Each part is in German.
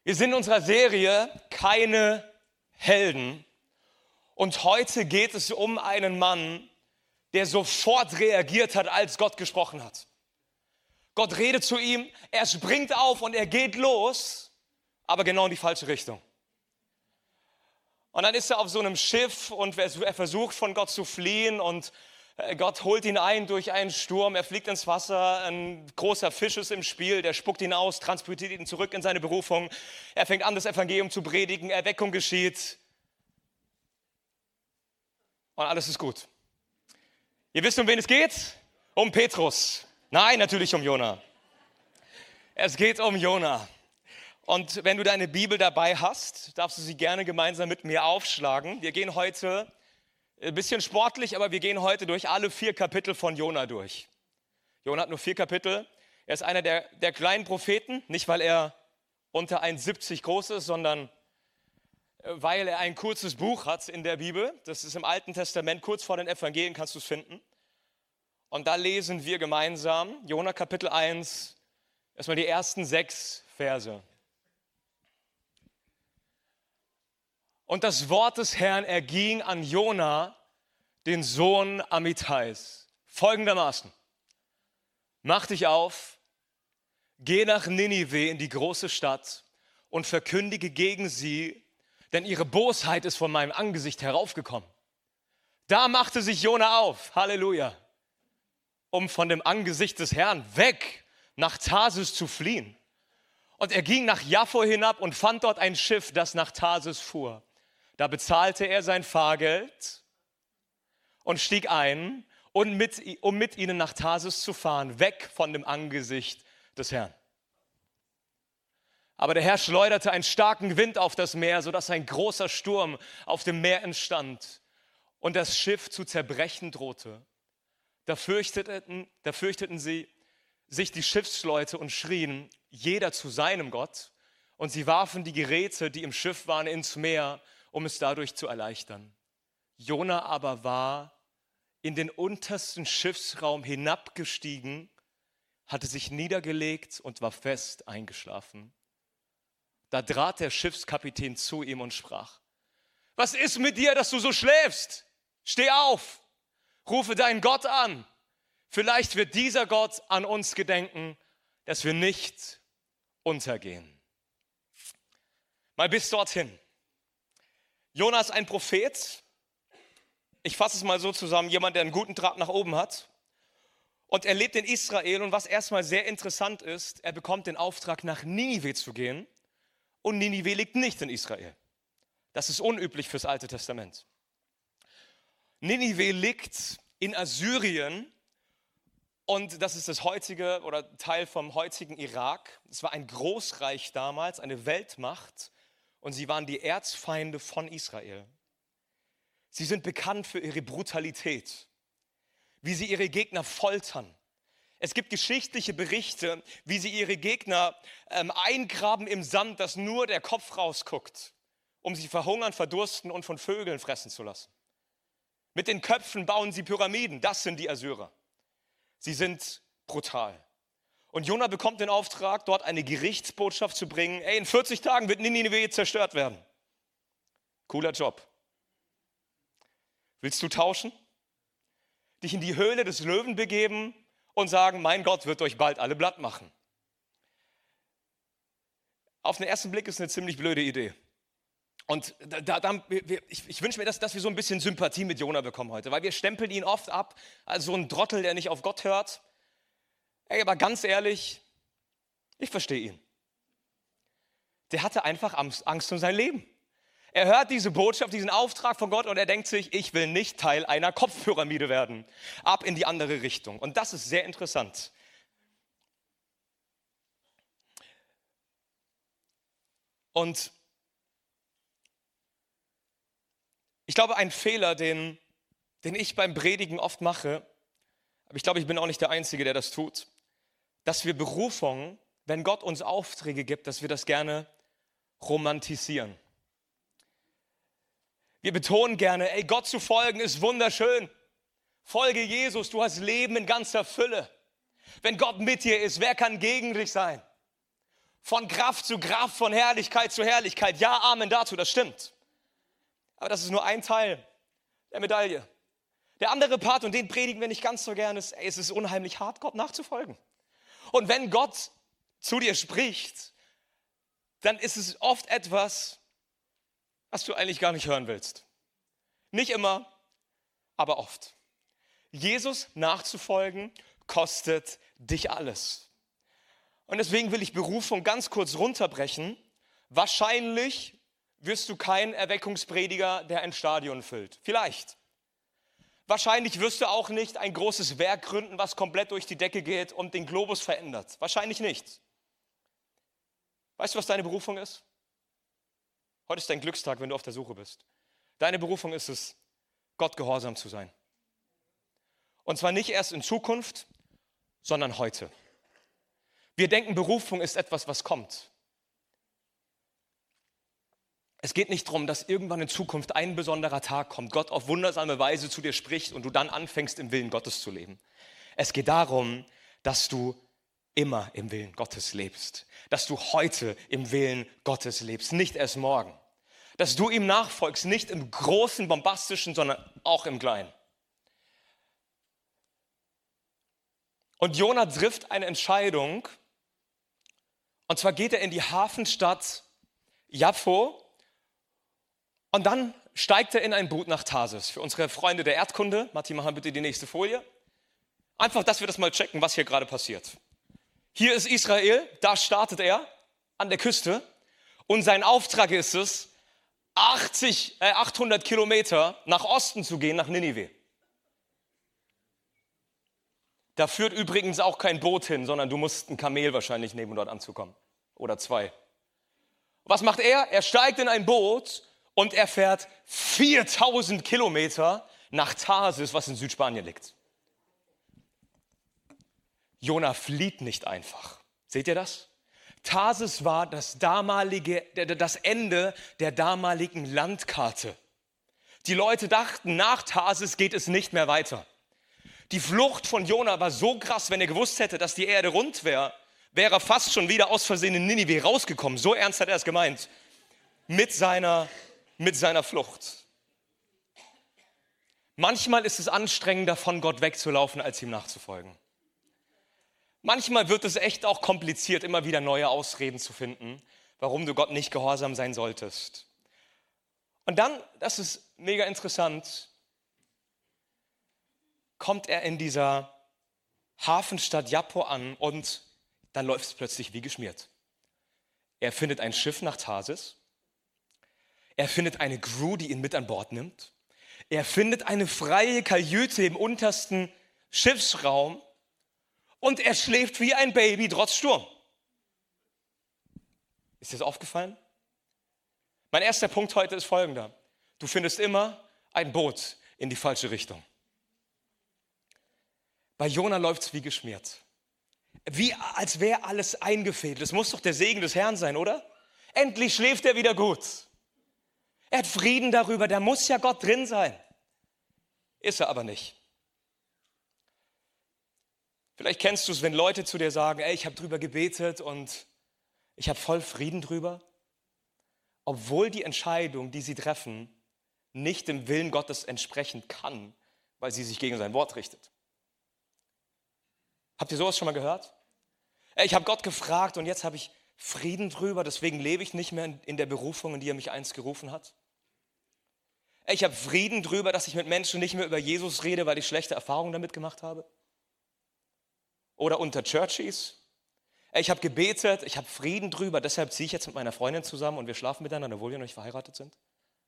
Wir sind in unserer Serie Keine Helden und heute geht es um einen Mann, der sofort reagiert hat, als Gott gesprochen hat. Gott redet zu ihm, er springt auf und er geht los, aber genau in die falsche Richtung. Und dann ist er auf so einem Schiff und er versucht von Gott zu fliehen und Gott holt ihn ein durch einen Sturm, er fliegt ins Wasser, ein großer Fisch ist im Spiel, der spuckt ihn aus, transportiert ihn zurück in seine Berufung. Er fängt an, das Evangelium zu predigen, Erweckung geschieht und alles ist gut. Ihr wisst, um wen es geht? Um Petrus. Nein, natürlich um Jona. Es geht um Jona. Und wenn du deine Bibel dabei hast, darfst du sie gerne gemeinsam mit mir aufschlagen. Wir gehen heute ein bisschen sportlich, aber wir gehen heute durch alle 4 Kapitel von Jona durch. Jona hat nur 4 Kapitel. Er ist einer der kleinen Propheten, nicht weil er unter 1,70 groß ist, sondern weil er ein kurzes Buch hat in der Bibel. Das ist im Alten Testament, kurz vor den Evangelien kannst du es finden. Und da lesen wir gemeinsam Jona Kapitel 1, erstmal die ersten 6 Verse. Und das Wort des Herrn erging an Jona, den Sohn Amittais, folgendermaßen: Mach dich auf, geh nach Ninive in die große Stadt und verkündige gegen sie, denn ihre Bosheit ist von meinem Angesicht heraufgekommen. Da machte sich Jona auf, Halleluja, um von dem Angesicht des Herrn weg nach Tarsis zu fliehen. Und er ging nach Jaffo hinab und fand dort ein Schiff, das nach Tarsis fuhr. Da bezahlte er sein Fahrgeld und stieg ein, um mit ihnen nach Tarsis zu fahren, weg von dem Angesicht des Herrn. Aber der Herr schleuderte einen starken Wind auf das Meer, sodass ein großer Sturm auf dem Meer entstand und das Schiff zu zerbrechen drohte. Da fürchteten sie sich die Schiffsleute und schrien, jeder zu seinem Gott, und sie warfen die Geräte, die im Schiff waren, ins Meer, um es dadurch zu erleichtern. Jona aber war in den untersten Schiffsraum hinabgestiegen, hatte sich niedergelegt und war fest eingeschlafen. Da trat der Schiffskapitän zu ihm und sprach: Was ist mit dir, dass du so schläfst? Steh auf, rufe deinen Gott an. Vielleicht wird dieser Gott an uns gedenken, dass wir nicht untergehen. Mal bis dorthin. Jona ist ein Prophet. Ich fasse es mal so zusammen, jemand, der einen guten Draht nach oben hat. Und er lebt in Israel und was erstmal sehr interessant ist, er bekommt den Auftrag, nach Ninive zu gehen. Und Ninive liegt nicht in Israel. Das ist unüblich fürs Alte Testament. Ninive liegt in Assyrien und das ist das heutige oder Teil vom heutigen Irak. Es war ein Großreich damals, eine Weltmacht und sie waren die Erzfeinde von Israel. Sie sind bekannt für ihre Brutalität, wie sie ihre Gegner foltern. Es gibt geschichtliche Berichte, wie sie ihre Gegner eingraben im Sand, dass nur der Kopf rausguckt, um sie verhungern, verdursten und von Vögeln fressen zu lassen. Mit den Köpfen bauen sie Pyramiden, das sind die Assyrer. Sie sind brutal. Und Jona bekommt den Auftrag, dort eine Gerichtsbotschaft zu bringen. In 40 Tagen wird Ninive zerstört werden. Cooler Job. Willst du tauschen? Dich in die Höhle des Löwen begeben und sagen, mein Gott wird euch bald alle platt machen. Auf den ersten Blick ist eine ziemlich blöde Idee. Und ich wünsche mir, dass wir so ein bisschen Sympathie mit Jona bekommen heute, weil wir stempeln ihn oft ab als so ein Trottel, der nicht auf Gott hört. Aber ganz ehrlich, ich verstehe ihn. Der hatte einfach Angst um sein Leben. Er hört diese Botschaft, diesen Auftrag von Gott und er denkt sich, ich will nicht Teil einer Kopfpyramide werden. Ab in die andere Richtung. Und das ist sehr interessant. Und ich glaube, ein Fehler, den ich beim Predigen oft mache, aber ich glaube, ich bin auch nicht der Einzige, der das tut, dass wir Berufung, wenn Gott uns Aufträge gibt, dass wir das gerne romantisieren. Wir betonen gerne, Gott zu folgen ist wunderschön. Folge Jesus, du hast Leben in ganzer Fülle. Wenn Gott mit dir ist, wer kann gegen dich sein? Von Kraft zu Kraft, von Herrlichkeit zu Herrlichkeit. Ja, Amen dazu, das stimmt. Aber das ist nur ein Teil der Medaille. Der andere Part, und den predigen wir nicht ganz so gern, ist, es ist unheimlich hart, Gott nachzufolgen. Und wenn Gott zu dir spricht, dann ist es oft etwas, was du eigentlich gar nicht hören willst. Nicht immer, aber oft. Jesus nachzufolgen kostet dich alles. Und deswegen will ich Berufung ganz kurz runterbrechen. Wahrscheinlich wirst du kein Erweckungsprediger, der ein Stadion füllt. Vielleicht. Wahrscheinlich wirst du auch nicht ein großes Werk gründen, was komplett durch die Decke geht und den Globus verändert. Wahrscheinlich nicht. Weißt du, was deine Berufung ist? Heute ist dein Glückstag, wenn du auf der Suche bist. Deine Berufung ist es, Gott gehorsam zu sein. Und zwar nicht erst in Zukunft, sondern heute. Wir denken, Berufung ist etwas, was kommt. Es geht nicht darum, dass irgendwann in Zukunft ein besonderer Tag kommt, Gott auf wundersame Weise zu dir spricht und du dann anfängst, im Willen Gottes zu leben. Es geht darum, dass du immer im Willen Gottes lebst. Dass du heute im Willen Gottes lebst, nicht erst morgen. Dass du ihm nachfolgst, nicht im großen, bombastischen, sondern auch im kleinen. Und Jona trifft eine Entscheidung, und zwar geht er in die Hafenstadt Jaffo und dann steigt er in ein Boot nach Tarsis. Für unsere Freunde der Erdkunde, Matti, mach mal bitte die nächste Folie. Einfach, dass wir das mal checken, was hier gerade passiert. Hier ist Israel, da startet er an der Küste und sein Auftrag ist es, 800 Kilometer nach Osten zu gehen, nach Ninive. Da führt übrigens auch kein Boot hin, sondern du musst ein Kamel wahrscheinlich nehmen, um dort anzukommen. Oder 2. Was macht er? Er steigt in ein Boot und er fährt 4000 Kilometer nach Tarsis, was in Südspanien liegt. Jona flieht nicht einfach. Seht ihr das? Tarsis war das Ende der damaligen Landkarte. Die Leute dachten, nach Tarsis geht es nicht mehr weiter. Die Flucht von Jona war so krass, wenn er gewusst hätte, dass die Erde rund wäre, wäre er fast schon wieder aus Versehen in Ninive rausgekommen. So ernst hat er es gemeint. Mit seiner Flucht. Manchmal ist es anstrengender, von Gott wegzulaufen, als ihm nachzufolgen. Manchmal wird es echt auch kompliziert, immer wieder neue Ausreden zu finden, warum du Gott nicht gehorsam sein solltest. Und dann, das ist mega interessant, kommt er in dieser Hafenstadt Jaffo an und dann läuft es plötzlich wie geschmiert. Er findet ein Schiff nach Tarsis. Er findet eine Crew, die ihn mit an Bord nimmt. Er findet eine freie Kajüte im untersten Schiffsraum und er schläft wie ein Baby trotz Sturm. Ist dir das aufgefallen? Mein erster Punkt heute ist folgender. Du findest immer ein Boot in die falsche Richtung. Bei Jona läuft es wie geschmiert. Wie als wäre alles eingefädelt. Das muss doch der Segen des Herrn sein, oder? Endlich schläft er wieder gut. Er hat Frieden darüber, da muss ja Gott drin sein. Ist er aber nicht. Vielleicht kennst du es, wenn Leute zu dir sagen, ey, ich habe drüber gebetet und ich habe voll Frieden drüber. Obwohl die Entscheidung, die sie treffen, nicht dem Willen Gottes entsprechen kann, weil sie sich gegen sein Wort richtet. Habt ihr sowas schon mal gehört? Ich habe Gott gefragt und jetzt habe ich Frieden drüber, deswegen lebe ich nicht mehr in der Berufung, in die er mich einst gerufen hat. Ich habe Frieden drüber, dass ich mit Menschen nicht mehr über Jesus rede, weil ich schlechte Erfahrungen damit gemacht habe. Oder unter Churchies. Ich habe gebetet, ich habe Frieden drüber, deshalb ziehe ich jetzt mit meiner Freundin zusammen und wir schlafen miteinander, obwohl wir noch nicht verheiratet sind.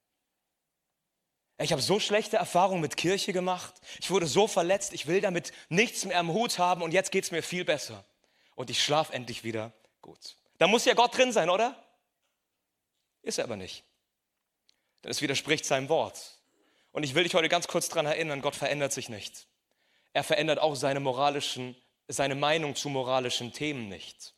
Ich habe so schlechte Erfahrungen mit Kirche gemacht. Ich wurde so verletzt, ich will damit nichts mehr am Hut haben und jetzt geht es mir viel besser. Und ich schlafe endlich wieder gut. Da muss ja Gott drin sein, oder? Ist er aber nicht. Denn es widerspricht seinem Wort. Und ich will dich heute ganz kurz daran erinnern, Gott verändert sich nicht. Er verändert auch seine Meinung zu moralischen Themen nicht.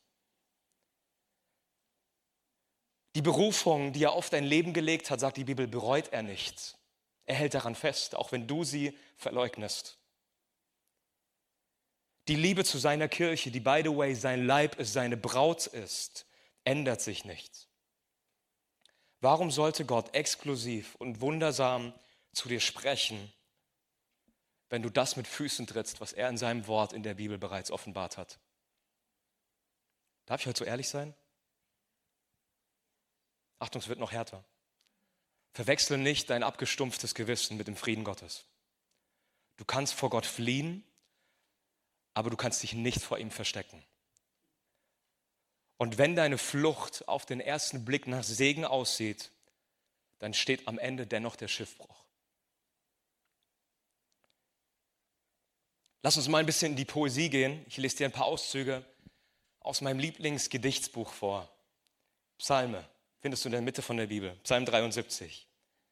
Die Berufung, die er auf dein Leben gelegt hat, sagt die Bibel, bereut er nicht. Er hält daran fest, auch wenn du sie verleugnest. Die Liebe zu seiner Kirche, die by the way sein Leib ist, seine Braut ist, ändert sich nichts. Warum sollte Gott exklusiv und wundersam zu dir sprechen, wenn du das mit Füßen trittst, was er in seinem Wort in der Bibel bereits offenbart hat? Darf ich heute so ehrlich sein? Achtung, es wird noch härter. Verwechsle nicht dein abgestumpftes Gewissen mit dem Frieden Gottes. Du kannst vor Gott fliehen, aber du kannst dich nicht vor ihm verstecken. Und wenn deine Flucht auf den ersten Blick nach Segen aussieht, dann steht am Ende dennoch der Schiffbruch. Lass uns mal ein bisschen in die Poesie gehen. Ich lese dir ein paar Auszüge aus meinem Lieblingsgedichtsbuch vor. Psalme, findest du in der Mitte von der Bibel. Psalm 73.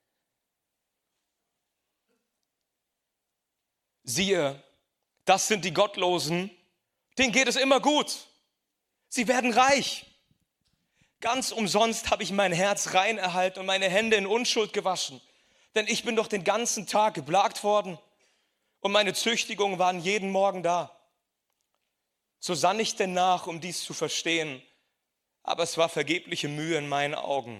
Siehe, das sind die Gottlosen, denen geht es immer gut. Sie werden reich. Ganz umsonst habe ich mein Herz rein erhalten und meine Hände in Unschuld gewaschen. Denn ich bin doch den ganzen Tag geplagt worden und meine Züchtigungen waren jeden Morgen da. So sann ich denn nach, um dies zu verstehen, aber es war vergebliche Mühe in meinen Augen,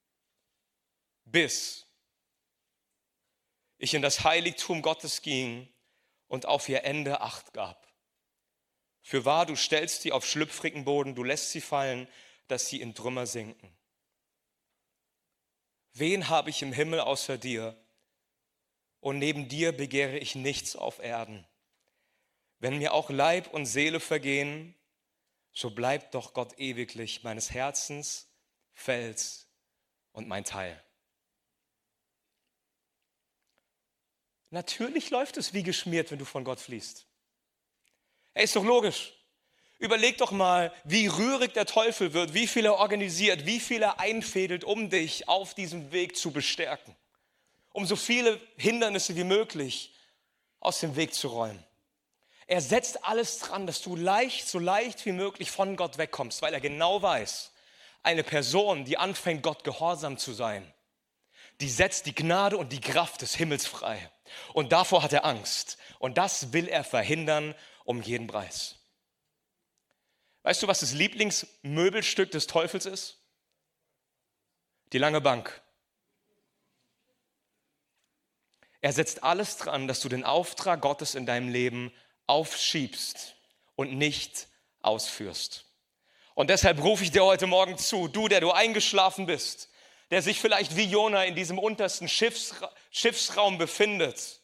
bis ich in das Heiligtum Gottes ging und auf ihr Ende Acht gab. Fürwahr, du stellst sie auf schlüpfrigen Boden, du lässt sie fallen, dass sie in Trümmer sinken. Wen habe ich im Himmel außer dir? Und neben dir begehre ich nichts auf Erden. Wenn mir auch Leib und Seele vergehen, so bleibt doch Gott ewiglich meines Herzens Fels und mein Teil. Natürlich läuft es wie geschmiert, wenn du von Gott fliehst. Ist doch logisch. Überleg doch mal, wie rührig der Teufel wird, wie viel er organisiert, wie viel er einfädelt, um dich auf diesem Weg zu bestärken. Um so viele Hindernisse wie möglich aus dem Weg zu räumen. Er setzt alles dran, dass du so leicht wie möglich von Gott wegkommst, weil er genau weiß, eine Person, die anfängt, Gott gehorsam zu sein, die setzt die Gnade und die Kraft des Himmels frei. Und davor hat er Angst. Und das will er verhindern um jeden Preis. Weißt du, was das Lieblingsmöbelstück des Teufels ist? Die lange Bank. Er setzt alles dran, dass du den Auftrag Gottes in deinem Leben aufschiebst und nicht ausführst. Und deshalb rufe ich dir heute Morgen zu, du, der du eingeschlafen bist, der sich vielleicht wie Jona in diesem untersten Schiffsraum befindet.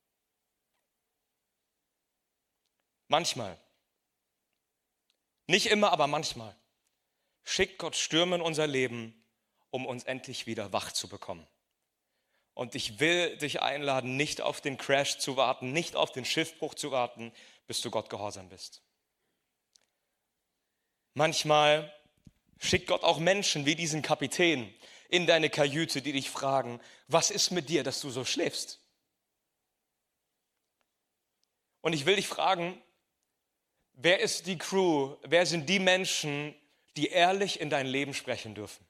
Manchmal, nicht immer, aber manchmal, schickt Gott Stürme in unser Leben, um uns endlich wieder wach zu bekommen. Und ich will dich einladen, nicht auf den Crash zu warten, nicht auf den Schiffbruch zu warten, bis du Gott gehorsam bist. Manchmal schickt Gott auch Menschen wie diesen Kapitän in deine Kajüte, die dich fragen, was ist mit dir, dass du so schläfst? Und ich will dich fragen, wer ist die Crew, wer sind die Menschen, die ehrlich in dein Leben sprechen dürfen?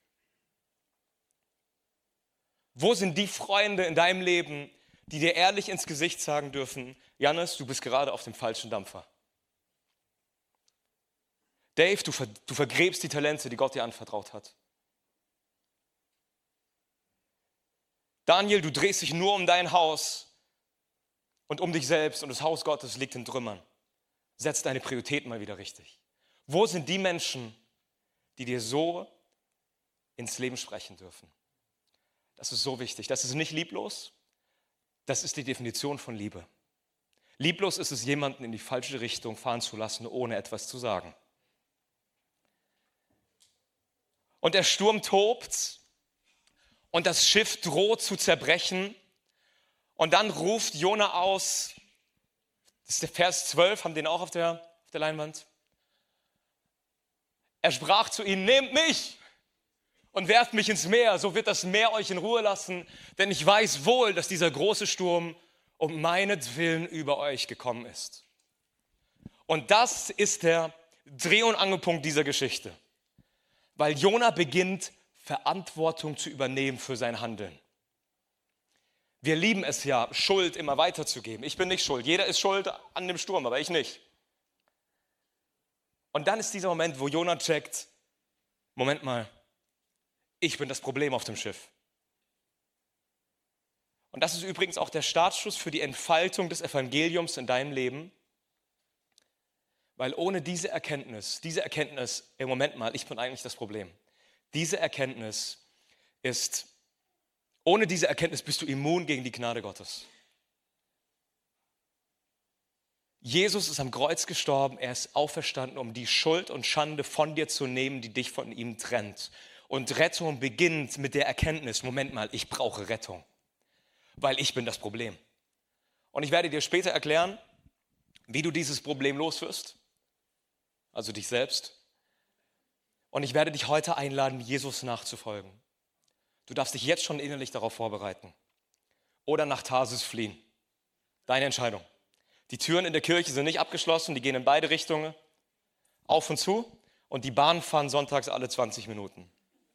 Wo sind die Freunde in deinem Leben, die dir ehrlich ins Gesicht sagen dürfen, Jannis, du bist gerade auf dem falschen Dampfer. Dave, du vergräbst die Talente, die Gott dir anvertraut hat. Daniel, du drehst dich nur um dein Haus und um dich selbst und das Haus Gottes liegt in Trümmern. Setz deine Prioritäten mal wieder richtig. Wo sind die Menschen, die dir so ins Leben sprechen dürfen? Das ist so wichtig. Das ist nicht lieblos. Das ist die Definition von Liebe. Lieblos ist es, jemanden in die falsche Richtung fahren zu lassen, ohne etwas zu sagen. Und der Sturm tobt und das Schiff droht zu zerbrechen. Und dann ruft Jona aus, das ist der Vers 12, haben den auch auf der Leinwand. Er sprach zu ihnen, nehmt mich und werft mich ins Meer, so wird das Meer euch in Ruhe lassen, denn ich weiß wohl, dass dieser große Sturm um meinetwillen über euch gekommen ist. Und das ist der Dreh- und Angelpunkt dieser Geschichte, weil Jona beginnt, Verantwortung zu übernehmen für sein Handeln. Wir lieben es ja, Schuld immer weiterzugeben. Ich bin nicht schuld, jeder ist schuld an dem Sturm, aber ich nicht. Und dann ist dieser Moment, wo Jona checkt, Moment mal, ich bin das Problem auf dem Schiff. Und das ist übrigens auch der Startschuss für die Entfaltung des Evangeliums in deinem Leben. Weil ohne diese Erkenntnis, im Moment mal, ich bin eigentlich das Problem. Ohne diese Erkenntnis bist du immun gegen die Gnade Gottes. Jesus ist am Kreuz gestorben, er ist auferstanden, um die Schuld und Schande von dir zu nehmen, die dich von ihm trennt. Und Rettung beginnt mit der Erkenntnis, Moment mal, ich brauche Rettung, weil ich bin das Problem. Und ich werde dir später erklären, wie du dieses Problem loswirst, also dich selbst. Und ich werde dich heute einladen, Jesus nachzufolgen. Du darfst dich jetzt schon innerlich darauf vorbereiten. Oder nach Tarsis fliehen. Deine Entscheidung. Die Türen in der Kirche sind nicht abgeschlossen, die gehen in beide Richtungen, auf und zu. Und die Bahnen fahren sonntags alle 20 Minuten.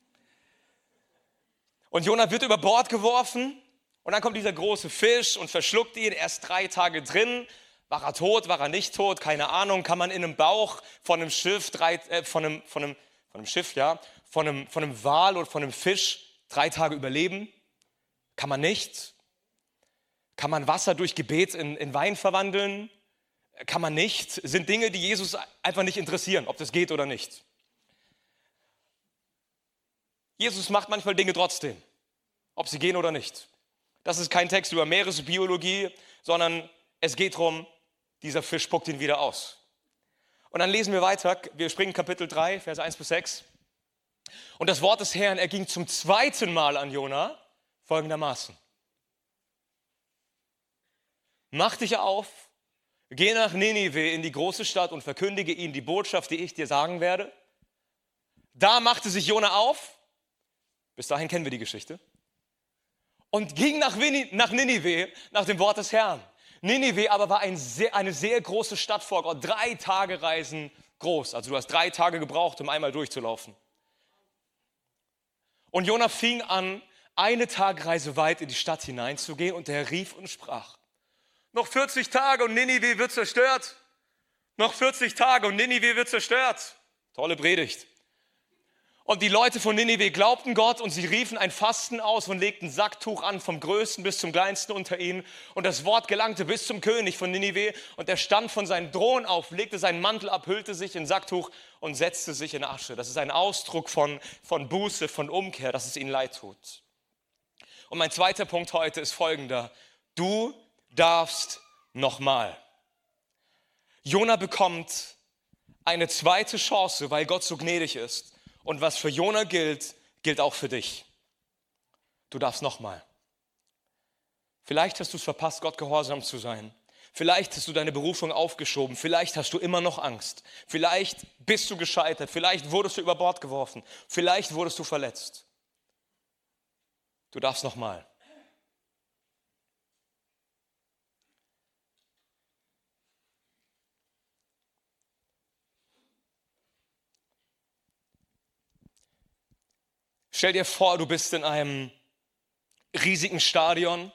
Und Jona wird über Bord geworfen und dann kommt dieser große Fisch und verschluckt ihn. Er ist 3 Tage drin. War er tot, war er nicht tot? Keine Ahnung. Kann man in einem Bauch von einem Schiff, von einem Wal oder von einem Fisch 3 Tage überleben? Kann man nicht. Kann man Wasser durch Gebet in Wein verwandeln? Kann man nicht. Sind Dinge, die Jesus einfach nicht interessieren, ob das geht oder nicht. Jesus macht manchmal Dinge trotzdem, ob sie gehen oder nicht. Das ist kein Text über Meeresbiologie, sondern es geht darum, dieser Fisch spuckt ihn wieder aus. Und dann lesen wir weiter, wir springen Kapitel 3, Verse 1-6. Und das Wort des Herrn erging zum 2. Mal an Jona folgendermaßen. Mach dich auf, geh nach Ninive in die große Stadt und verkündige ihnen die Botschaft, die ich dir sagen werde. Da machte sich Jona auf, bis dahin kennen wir die Geschichte, und ging nach Ninive, nach dem Wort des Herrn. Ninive aber war eine sehr große Stadt vor Gott, 3 Tage Reisen groß. Also du hast 3 Tage gebraucht, um einmal durchzulaufen. Und Jona fing an, 1 Tagreise weit in die Stadt hineinzugehen und er rief und sprach, noch 40 Tage und Ninive wird zerstört. Noch 40 Tage und Ninive wird zerstört. Tolle Predigt. Und die Leute von Ninive glaubten Gott und sie riefen ein Fasten aus und legten Sacktuch an, vom Größten bis zum Kleinsten unter ihnen. Und das Wort gelangte bis zum König von Ninive und er stand von seinem Thron auf, legte seinen Mantel ab, hüllte sich in Sacktuch und setzte sich in Asche. Das ist ein Ausdruck von Buße, von Umkehr, dass es ihnen leid tut. Und mein zweiter Punkt heute ist folgender. Du darfst nochmal. Jona bekommt eine zweite Chance, weil Gott so gnädig ist. Und was für Jona gilt, gilt auch für dich. Du darfst nochmal. Vielleicht hast du es verpasst, Gott gehorsam zu sein. Vielleicht hast du deine Berufung aufgeschoben. Vielleicht hast du immer noch Angst. Vielleicht bist du gescheitert. Vielleicht wurdest du über Bord geworfen. Vielleicht wurdest du verletzt. Du darfst nochmal. Stell dir vor, du bist in einem riesigen Stadion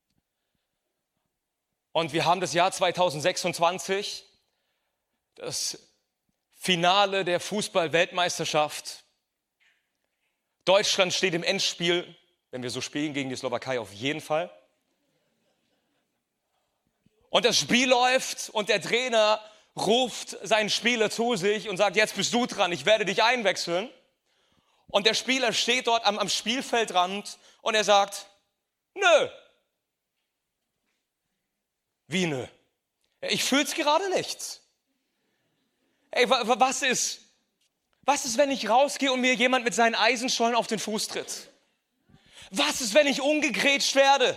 und wir haben das Jahr 2026, das Finale der Fußball-Weltmeisterschaft. Deutschland steht im Endspiel, wenn wir so spielen, gegen die Slowakei auf jeden Fall. Und das Spiel läuft und der Trainer ruft seinen Spieler zu sich und sagt, jetzt bist du dran, ich werde dich einwechseln. Und der Spieler steht dort am Spielfeldrand und er sagt, nö. Wie nö? Ich fühle es gerade nicht. Ey, was ist, wenn ich rausgehe und mir jemand mit seinen Eisenschollen auf den Fuß tritt? Was ist, wenn ich umgegrätscht werde?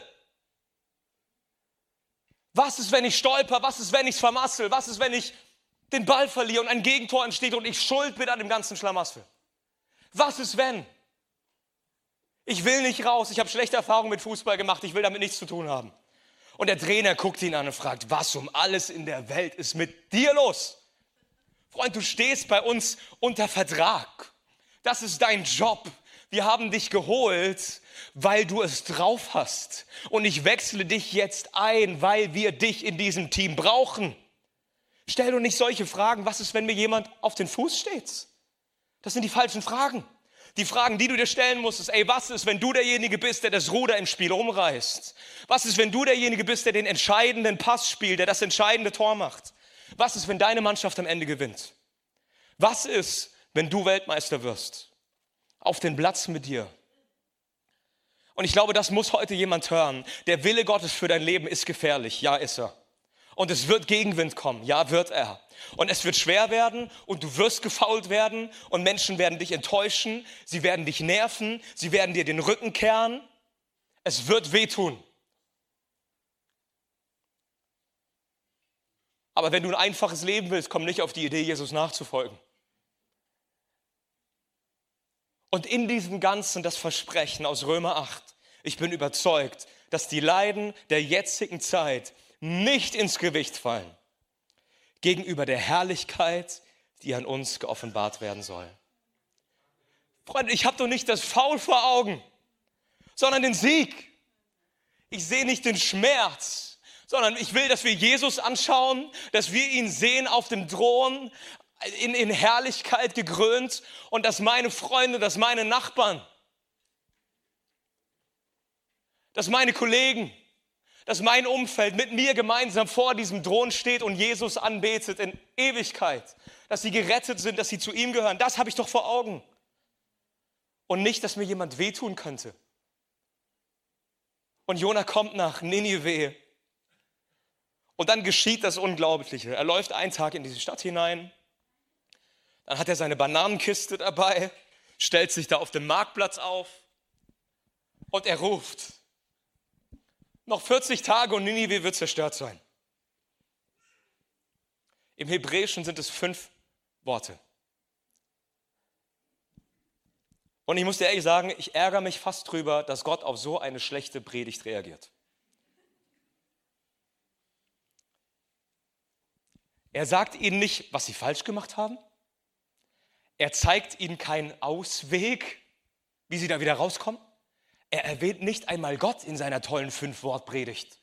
Was ist, wenn ich stolper? Was ist, wenn ich es vermassel? Was ist, wenn ich den Ball verliere und ein Gegentor entsteht und ich schuld bin an dem ganzen Schlamassel? Was ist, wenn? Ich will nicht raus, ich habe schlechte Erfahrungen mit Fußball gemacht, ich will damit nichts zu tun haben. Und der Trainer guckt ihn an und fragt, was um alles in der Welt ist mit dir los? Freund, du stehst bei uns unter Vertrag. Das ist dein Job. Wir haben dich geholt, weil du es drauf hast. Und ich wechsle dich jetzt ein, weil wir dich in diesem Team brauchen. Stell doch nicht solche Fragen, was ist, wenn mir jemand auf den Fuß steht? Das sind die falschen Fragen. Die Fragen, die du dir stellen musst, ist, was ist, wenn du derjenige bist, der das Ruder im Spiel umreißt? Was ist, wenn du derjenige bist, der den entscheidenden Pass spielt, der das entscheidende Tor macht? Was ist, wenn deine Mannschaft am Ende gewinnt? Was ist, wenn du Weltmeister wirst? Auf den Platz mit dir. Und ich glaube, das muss heute jemand hören. Der Wille Gottes für dein Leben ist gefährlich. Ja, ist er. Und es wird Gegenwind kommen. Ja, wird er. Und es wird schwer werden und du wirst gefault werden und Menschen werden dich enttäuschen. Sie werden dich nerven. Sie werden dir den Rücken kehren. Es wird wehtun. Aber wenn du ein einfaches Leben willst, komm nicht auf die Idee, Jesus nachzufolgen. Und in diesem Ganzen das Versprechen aus Römer 8. Ich bin überzeugt, dass die Leiden der jetzigen Zeit nicht ins Gewicht fallen gegenüber der Herrlichkeit, die an uns geoffenbart werden soll. Freunde, ich habe doch nicht das Faul vor Augen, sondern den Sieg. Ich sehe nicht den Schmerz, sondern ich will, dass wir Jesus anschauen, dass wir ihn sehen auf dem Thron, in Herrlichkeit gekrönt und dass meine Freunde, dass meine Nachbarn, dass meine Kollegen, dass mein Umfeld mit mir gemeinsam vor diesem Thron steht und Jesus anbetet in Ewigkeit, dass sie gerettet sind, dass sie zu ihm gehören. Das habe ich doch vor Augen. Und nicht, dass mir jemand wehtun könnte. Und Jona kommt nach Ninive und dann geschieht das Unglaubliche. Er läuft einen Tag in diese Stadt hinein. Dann hat er seine Bananenkiste dabei, stellt sich da auf dem Marktplatz auf und er ruft, noch 40 Tage und Ninive wird zerstört sein. Im Hebräischen sind es 5 Worte. Und ich muss dir ehrlich sagen, ich ärgere mich fast drüber, dass Gott auf so eine schlechte Predigt reagiert. Er sagt ihnen nicht, was sie falsch gemacht haben. Er zeigt ihnen keinen Ausweg, wie sie da wieder rauskommen. Er erwähnt nicht einmal Gott in seiner tollen 5-Wort-Predigt.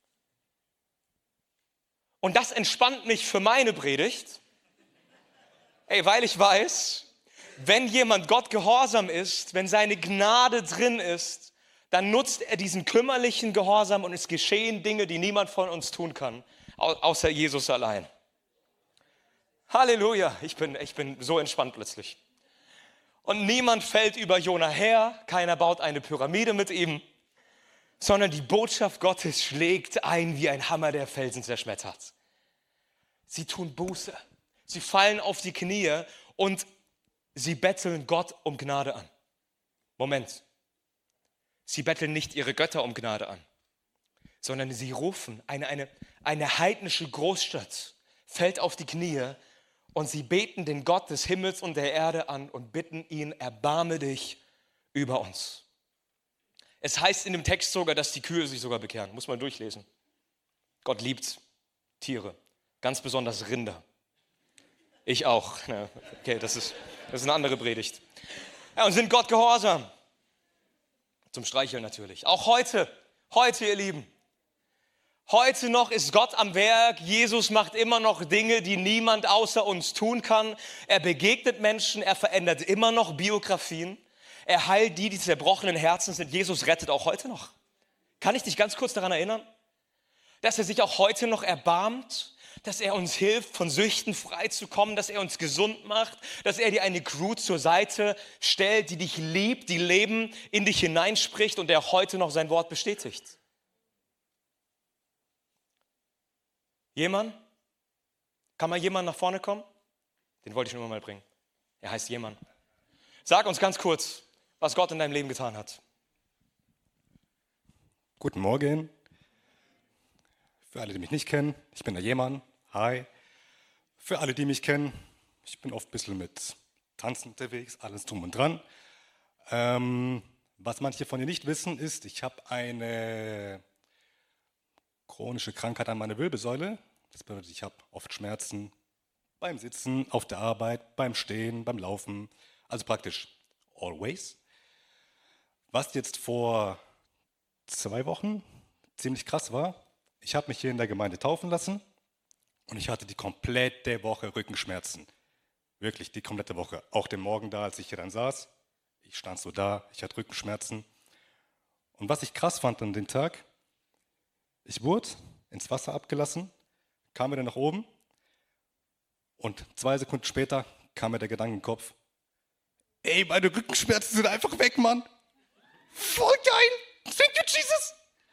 Und das entspannt mich für meine Predigt, weil ich weiß, wenn jemand Gott gehorsam ist, wenn seine Gnade drin ist, dann nutzt er diesen kümmerlichen Gehorsam und es geschehen Dinge, die niemand von uns tun kann, außer Jesus allein. Halleluja, ich bin so entspannt plötzlich. Und niemand fällt über Jona her, keiner baut eine Pyramide mit ihm, sondern die Botschaft Gottes schlägt ein wie ein Hammer, der Felsen zerschmettert. Sie tun Buße, sie fallen auf die Knie und sie betteln Gott um Gnade an. Moment, sie betteln nicht ihre Götter um Gnade an, sondern sie rufen, eine heidnische Großstadt fällt auf die Knie und sie beten den Gott des Himmels und der Erde an und bitten ihn, erbarme dich über uns. Es heißt in dem Text sogar, dass die Kühe sich sogar bekehren. Muss man durchlesen. Gott liebt Tiere, ganz besonders Rinder. Ich auch. Okay, das ist eine andere Predigt. Ja, und sind Gott gehorsam. Zum Streicheln natürlich. Auch heute, ihr Lieben. Heute noch ist Gott am Werk. Jesus macht immer noch Dinge, die niemand außer uns tun kann. Er begegnet Menschen, er verändert immer noch Biografien. Er heilt die zerbrochenen Herzen sind. Jesus rettet auch heute noch. Kann ich dich ganz kurz daran erinnern, dass er sich auch heute noch erbarmt, dass er uns hilft, von Süchten frei zu kommen, dass er uns gesund macht, dass er dir eine Crew zur Seite stellt, die dich liebt, die Leben in dich hineinspricht und der heute noch sein Wort bestätigt. Jemand? Kann mal jemand nach vorne kommen? Den wollte ich nur mal bringen. Er heißt jemand. Sag uns ganz kurz, was Gott in deinem Leben getan hat. Guten Morgen. Für alle, die mich nicht kennen, ich bin der Jeman. Hi. Für alle, die mich kennen, ich bin oft ein bisschen mit Tanzen unterwegs, alles drum und dran. Was manche von dir nicht wissen, ist, ich habe eine chronische Krankheit an meiner Wirbelsäule. Das bedeutet, ich habe oft Schmerzen beim Sitzen, auf der Arbeit, beim Stehen, beim Laufen. Also praktisch always. Was jetzt vor 2 Wochen ziemlich krass war, ich habe mich hier in der Gemeinde taufen lassen und ich hatte die komplette Woche Rückenschmerzen. Wirklich die komplette Woche. Auch den Morgen da, als ich hier dann saß. Ich stand so da, ich hatte Rückenschmerzen. Und was ich krass fand an dem Tag, ich wurde ins Wasser abgelassen, kam wieder nach oben und 2 Sekunden später kam mir der Gedanke in den Kopf, ey, meine Rückenschmerzen sind einfach weg, Mann. Voll geil. Thank you, Jesus.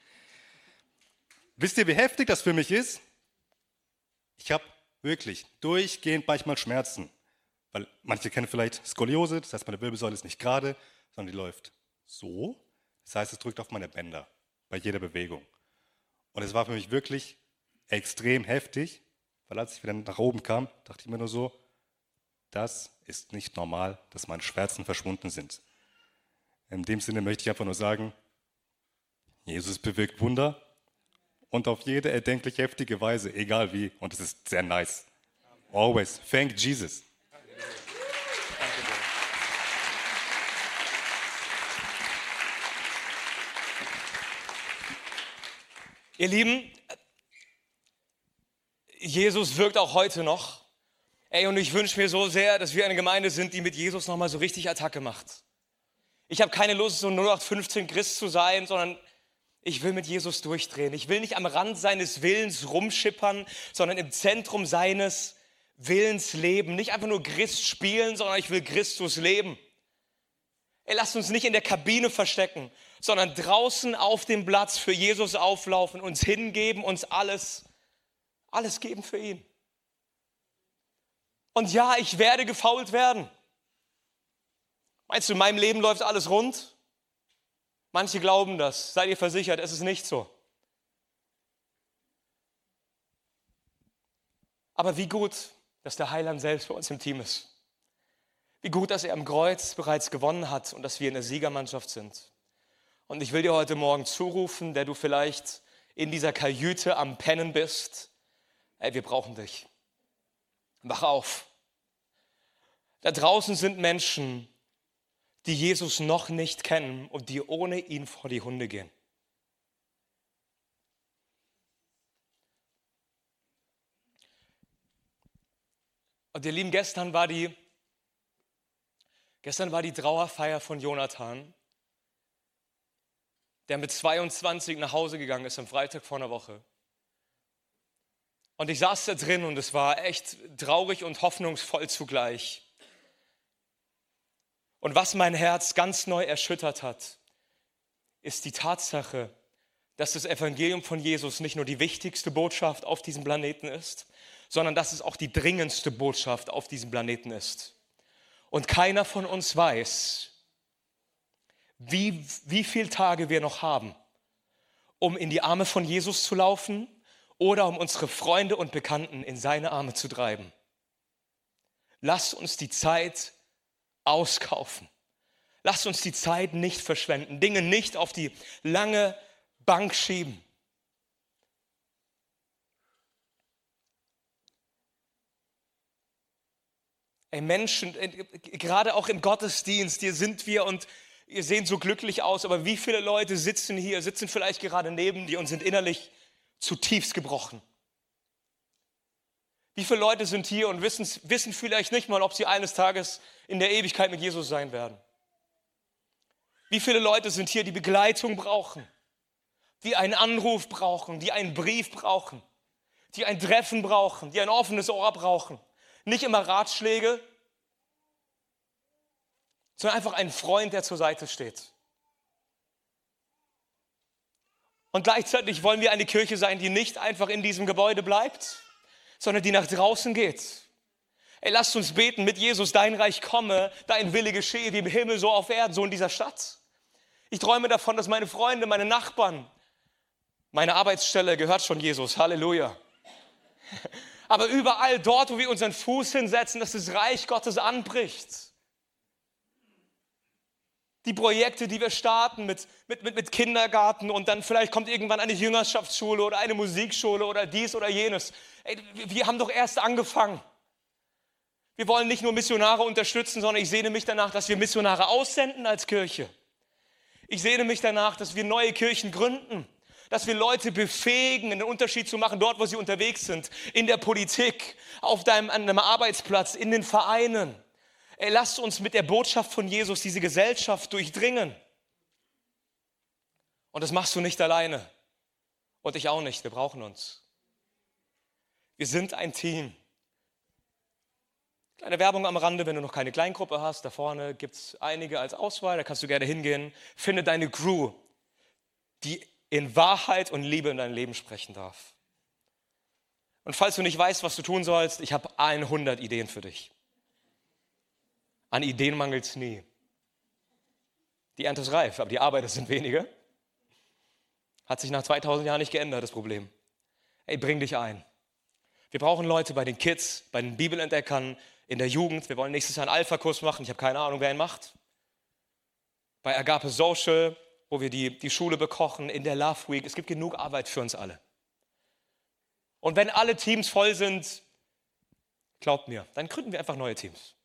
Wisst ihr, wie heftig das für mich ist? Ich habe wirklich durchgehend manchmal Schmerzen. Weil manche kennen vielleicht Skoliose, das heißt, meine Wirbelsäule ist nicht gerade, sondern die läuft so. Das heißt, es drückt auf meine Bänder bei jeder Bewegung. Und es war für mich wirklich extrem heftig, weil als ich wieder nach oben kam, dachte ich mir nur so, das ist nicht normal, dass meine Schmerzen verschwunden sind. In dem Sinne möchte ich einfach nur sagen, Jesus bewirkt Wunder und auf jede erdenklich heftige Weise, egal wie. Und es ist sehr nice. Always thank Jesus. Ihr Lieben, Jesus wirkt auch heute noch. Ey, und ich wünsche mir so sehr, dass wir eine Gemeinde sind, die mit Jesus nochmal so richtig Attacke macht. Ich habe keine Lust, so 0815 Christ zu sein, sondern ich will mit Jesus durchdrehen. Ich will nicht am Rand seines Willens rumschippern, sondern im Zentrum seines Willens leben. Nicht einfach nur Christ spielen, sondern ich will Christus leben. Ey, lasst uns nicht in der Kabine verstecken, sondern draußen auf dem Platz für Jesus auflaufen, uns hingeben, uns alles geben für ihn. Und ja, ich werde gefault werden. Meinst du, in meinem Leben läuft alles rund? Manche glauben das. Seid ihr versichert, es ist nicht so. Aber wie gut, dass der Heiland selbst bei uns im Team ist. Wie gut, dass er am Kreuz bereits gewonnen hat und dass wir in der Siegermannschaft sind. Und ich will dir heute Morgen zurufen, der du vielleicht in dieser Kajüte am Pennen bist, ey, wir brauchen dich. Wach auf. Da draußen sind Menschen, die Jesus noch nicht kennen und die ohne ihn vor die Hunde gehen. Und ihr Lieben, gestern war die Trauerfeier von Jonathan, der mit 22 nach Hause gegangen ist am Freitag vor einer Woche. Und ich saß da drin und es war echt traurig und hoffnungsvoll zugleich. Und was mein Herz ganz neu erschüttert hat, ist die Tatsache, dass das Evangelium von Jesus nicht nur die wichtigste Botschaft auf diesem Planeten ist, sondern dass es auch die dringendste Botschaft auf diesem Planeten ist. Und keiner von uns weiß, wie viele Tage wir noch haben, um in die Arme von Jesus zu laufen oder um unsere Freunde und Bekannten in seine Arme zu treiben. Lasst uns die Zeit auskaufen. Lasst uns die Zeit nicht verschwenden, Dinge nicht auf die lange Bank schieben. Ey Menschen, gerade auch im Gottesdienst, hier sind wir und ihr seht so glücklich aus, aber wie viele Leute sitzen hier, sitzen vielleicht gerade neben dir und sind innerlich zutiefst gebrochen? Wie viele Leute sind hier und wissen vielleicht nicht mal, ob sie eines Tages in der Ewigkeit mit Jesus sein werden? Wie viele Leute sind hier, die Begleitung brauchen, die einen Anruf brauchen, die einen Brief brauchen, die ein Treffen brauchen, die ein offenes Ohr brauchen? Nicht immer Ratschläge, sondern einfach einen Freund, der zur Seite steht. Und gleichzeitig wollen wir eine Kirche sein, die nicht einfach in diesem Gebäude bleibt, sondern die nach draußen geht. Ey, lasst uns beten mit Jesus, dein Reich komme, dein Wille geschehe, wie im Himmel, so auf Erden, so in dieser Stadt. Ich träume davon, dass meine Freunde, meine Nachbarn, meine Arbeitsstelle gehört schon Jesus, Halleluja. Aber überall dort, wo wir unseren Fuß hinsetzen, dass das Reich Gottes anbricht. Die Projekte, die wir starten mit Kindergarten und dann vielleicht kommt irgendwann eine Jüngerschaftsschule oder eine Musikschule oder dies oder jenes. Ey, wir haben doch erst angefangen. Wir wollen nicht nur Missionare unterstützen, sondern ich sehne mich danach, dass wir Missionare aussenden als Kirche. Ich sehne mich danach, dass wir neue Kirchen gründen, Dass wir Leute befähigen, einen Unterschied zu machen, dort, wo sie unterwegs sind. In der Politik, an einem Arbeitsplatz, in den Vereinen. Ey, lasst uns mit der Botschaft von Jesus diese Gesellschaft durchdringen. Und das machst du nicht alleine. Und ich auch nicht. Wir brauchen uns. Wir sind ein Team. Kleine Werbung am Rande, wenn du noch keine Kleingruppe hast. Da vorne gibt es einige als Auswahl. Da kannst du gerne hingehen. Finde deine Crew, die in Wahrheit und Liebe in dein Leben sprechen darf. Und falls du nicht weißt, was du tun sollst, ich habe 100 Ideen für dich. An Ideen mangelt es nie. Die Ernte ist reif, aber die Arbeiter sind wenige. Hat sich nach 2000 Jahren nicht geändert, das Problem. Ey, bring dich ein. Wir brauchen Leute bei den Kids, bei den Bibelentdeckern, in der Jugend. Wir wollen nächstes Jahr einen Alpha-Kurs machen. Ich habe keine Ahnung, wer ihn macht. Bei Agape Social, wo wir die Schule bekochen, in der Love Week. Es gibt genug Arbeit für uns alle. Und wenn alle Teams voll sind, glaubt mir, dann gründen wir einfach neue Teams.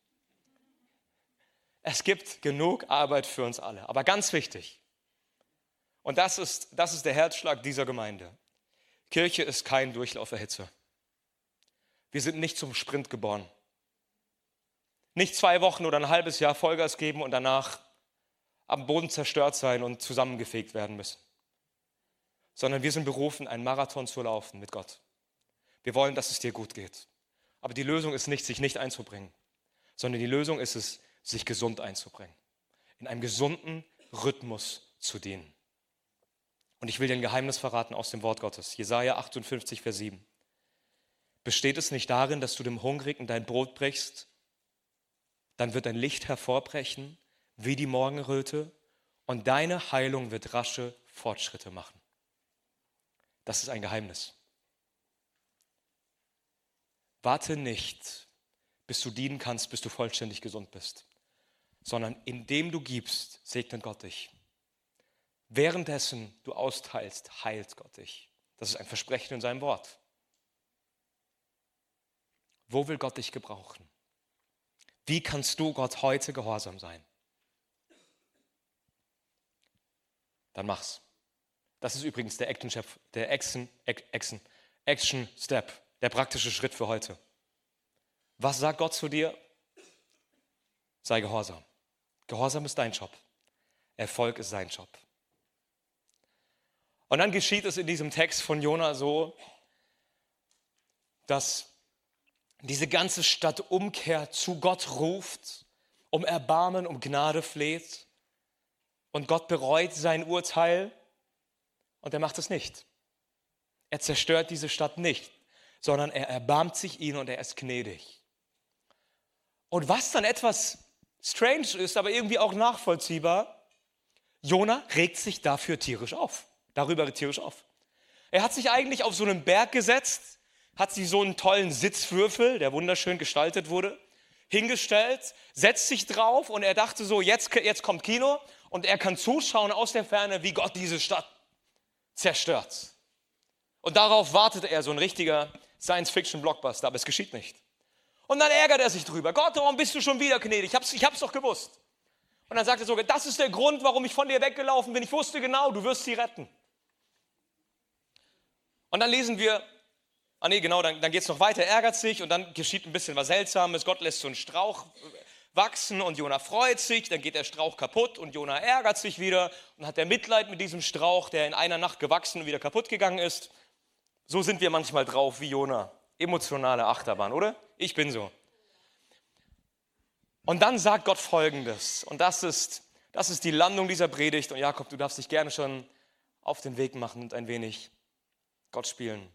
Es gibt genug Arbeit für uns alle. Aber ganz wichtig, und das ist der Herzschlag dieser Gemeinde. Kirche ist kein Durchlauferhitzer. Wir sind nicht zum Sprint geboren. Nicht 2 Wochen oder ein halbes Jahr Vollgas geben und danach am Boden zerstört sein und zusammengefegt werden müssen. Sondern wir sind berufen, einen Marathon zu laufen mit Gott. Wir wollen, dass es dir gut geht. Aber die Lösung ist nicht, sich nicht einzubringen, sondern die Lösung ist es, sich gesund einzubringen. In einem gesunden Rhythmus zu dienen. Und ich will dir ein Geheimnis verraten aus dem Wort Gottes. Jesaja 58, Vers 7. Besteht es nicht darin, dass du dem Hungrigen dein Brot brichst? Dann wird dein Licht hervorbrechen wie die Morgenröte und deine Heilung wird rasche Fortschritte machen. Das ist ein Geheimnis. Warte nicht, bis du dienen kannst, bis du vollständig gesund bist, sondern indem du gibst, segnet Gott dich. Währenddessen du austeilst, heilt Gott dich. Das ist ein Versprechen in seinem Wort. Wo will Gott dich gebrauchen? Wie kannst du Gott heute gehorsam sein? Dann mach's. Das ist übrigens der Action Step, der praktische Schritt für heute. Was sagt Gott zu dir? Sei gehorsam. Gehorsam ist dein Job. Erfolg ist sein Job. Und dann geschieht es in diesem Text von Jona so, dass diese ganze Stadt umkehrt, zu Gott ruft, um Erbarmen, um Gnade fleht. Und Gott bereut sein Urteil und er macht es nicht. Er zerstört diese Stadt nicht, sondern er erbarmt sich ihnen und er ist gnädig. Und was dann etwas strange ist, aber irgendwie auch nachvollziehbar, Jona regt sich darüber tierisch auf. Er hat sich eigentlich auf so einen Berg gesetzt, hat sich so einen tollen Sitzwürfel, der wunderschön gestaltet wurde, hingestellt, setzt sich drauf und er dachte so, jetzt kommt Kino und er kann zuschauen aus der Ferne, wie Gott diese Stadt zerstört. Und darauf wartete er, so ein richtiger Science-Fiction-Blockbuster, aber es geschieht nicht. Und dann ärgert er sich drüber. Gott, warum bist du schon wieder gnädig? Ich hab's doch gewusst. Und dann sagt er sogar, das ist der Grund, warum ich von dir weggelaufen bin. Ich wusste genau, du wirst sie retten. Und dann lesen wir, dann geht es noch weiter, er ärgert sich und dann geschieht ein bisschen was Seltsames. Gott lässt so einen Strauch wachsen und Jona freut sich, dann geht der Strauch kaputt und Jona ärgert sich wieder und hat der Mitleid mit diesem Strauch, der in einer Nacht gewachsen und wieder kaputt gegangen ist. So sind wir manchmal drauf wie Jona. Emotionale Achterbahn, oder? Ich bin so. Und dann sagt Gott Folgendes und das ist die Landung dieser Predigt und Jakob, du darfst dich gerne schon auf den Weg machen und ein wenig Gott spielen.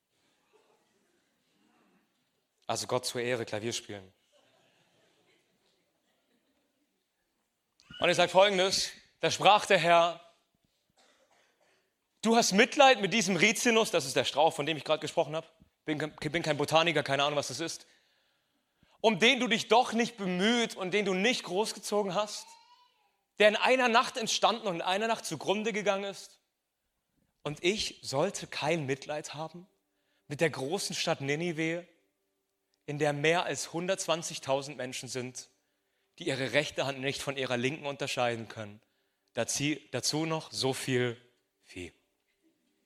Also Gott zur Ehre, Klavier spielen. Und er sagt Folgendes, da sprach der Herr, du hast Mitleid mit diesem Rizinus, das ist der Strauch, von dem ich gerade gesprochen habe. Bin kein Botaniker, keine Ahnung, was das ist. Um den du dich doch nicht bemüht und den du nicht großgezogen hast, der in einer Nacht entstanden und in einer Nacht zugrunde gegangen ist. Und ich sollte kein Mitleid haben mit der großen Stadt Ninive, in der mehr als 120.000 Menschen sind, die ihre rechte Hand nicht von ihrer linken unterscheiden können. Dazu noch so viel Vieh.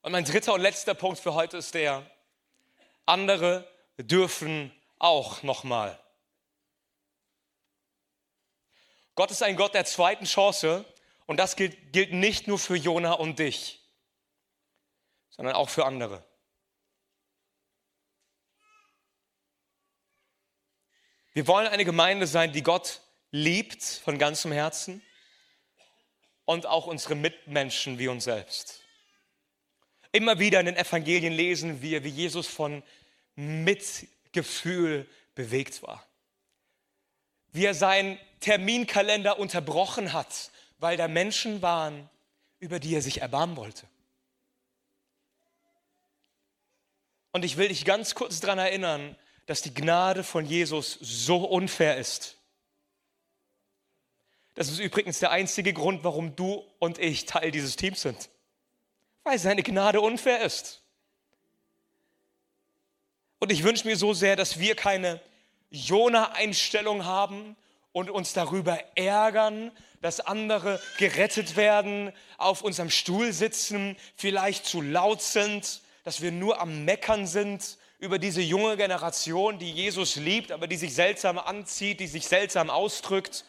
Und mein dritter und letzter Punkt für heute ist der: Andere dürfen auch nochmal. Gott ist ein Gott der zweiten Chance und das gilt nicht nur für Jona und dich, sondern auch für andere. Wir wollen eine Gemeinde sein, die Gott liebt von ganzem Herzen und auch unsere Mitmenschen wie uns selbst. Immer wieder in den Evangelien lesen wir, wie Jesus von Mitgefühl bewegt war. Wie er seinen Terminkalender unterbrochen hat, weil da Menschen waren, über die er sich erbarmen wollte. Und ich will dich ganz kurz daran erinnern, dass die Gnade von Jesus so unfair ist. Das ist übrigens der einzige Grund, warum du und ich Teil dieses Teams sind. Weil seine Gnade unfair ist. Und ich wünsche mir so sehr, dass wir keine Jona-Einstellung haben und uns darüber ärgern, dass andere gerettet werden, auf unserem Stuhl sitzen, vielleicht zu laut sind, dass wir nur am Meckern sind über diese junge Generation, die Jesus liebt, aber die sich seltsam anzieht, die sich seltsam ausdrückt.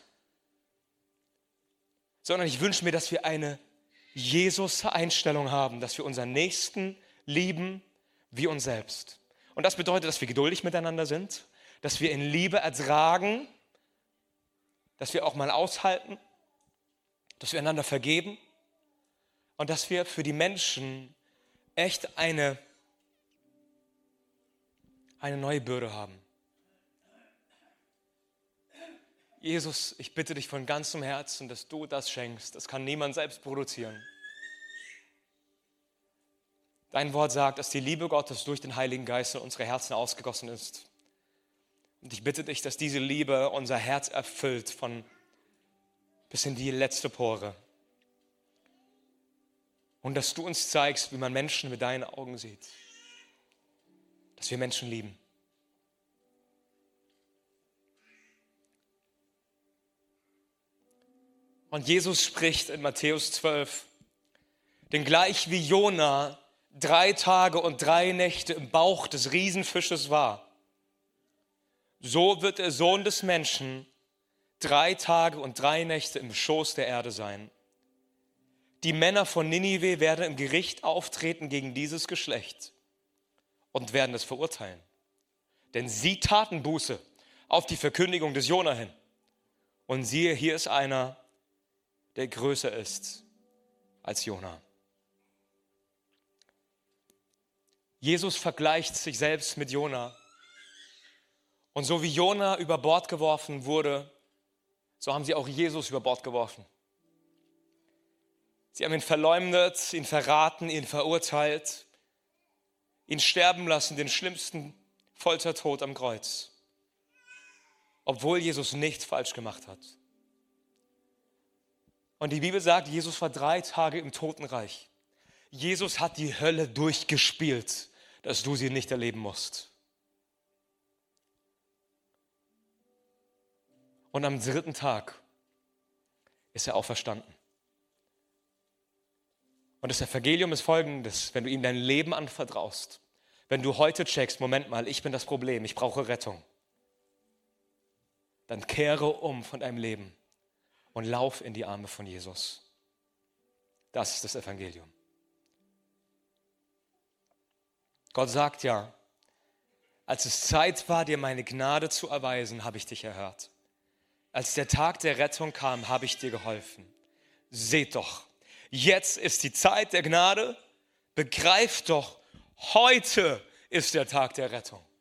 Sondern ich wünsche mir, dass wir eine Jesus-Einstellung haben, dass wir unseren Nächsten lieben wie uns selbst. Und das bedeutet, dass wir geduldig miteinander sind, dass wir in Liebe ertragen, dass wir auch mal aushalten, dass wir einander vergeben und dass wir für die Menschen echt eine neue Bürde haben. Jesus, ich bitte dich von ganzem Herzen, dass du das schenkst. Das kann niemand selbst produzieren. Dein Wort sagt, dass die Liebe Gottes durch den Heiligen Geist in unsere Herzen ausgegossen ist. Und ich bitte dich, dass diese Liebe unser Herz erfüllt von bis in die letzte Pore. Und dass du uns zeigst, wie man Menschen mit deinen Augen sieht. Dass wir Menschen lieben. Und Jesus spricht in Matthäus 12, denn gleich wie Jona 3 Tage und 3 Nächte im Bauch des Riesenfisches war, so wird der Sohn des Menschen 3 Tage und 3 Nächte im Schoß der Erde sein. Die Männer von Ninive werden im Gericht auftreten gegen dieses Geschlecht und werden es verurteilen. Denn sie taten Buße auf die Verkündigung des Jona hin. Und siehe, hier ist einer, der größer ist als Jona. Jesus vergleicht sich selbst mit Jona. Und so wie Jona über Bord geworfen wurde, so haben sie auch Jesus über Bord geworfen. Sie haben ihn verleumdet, ihn verraten, ihn verurteilt, ihn sterben lassen, den schlimmsten Foltertod am Kreuz. Obwohl Jesus nichts falsch gemacht hat. Und die Bibel sagt, Jesus war 3 Tage im Totenreich. Jesus hat die Hölle durchgespielt, dass du sie nicht erleben musst. Und am 3. Tag ist er auferstanden. Und das Evangelium ist folgendes: Wenn du ihm dein Leben anvertraust, wenn du heute checkst, Moment mal, ich bin das Problem, ich brauche Rettung, dann kehre um von deinem Leben und lauf in die Arme von Jesus. Das ist das Evangelium. Gott sagt ja, als es Zeit war, dir meine Gnade zu erweisen, habe ich dich erhört. Als der Tag der Rettung kam, habe ich dir geholfen. Seht doch, jetzt ist die Zeit der Gnade. Begreift doch, heute ist der Tag der Rettung.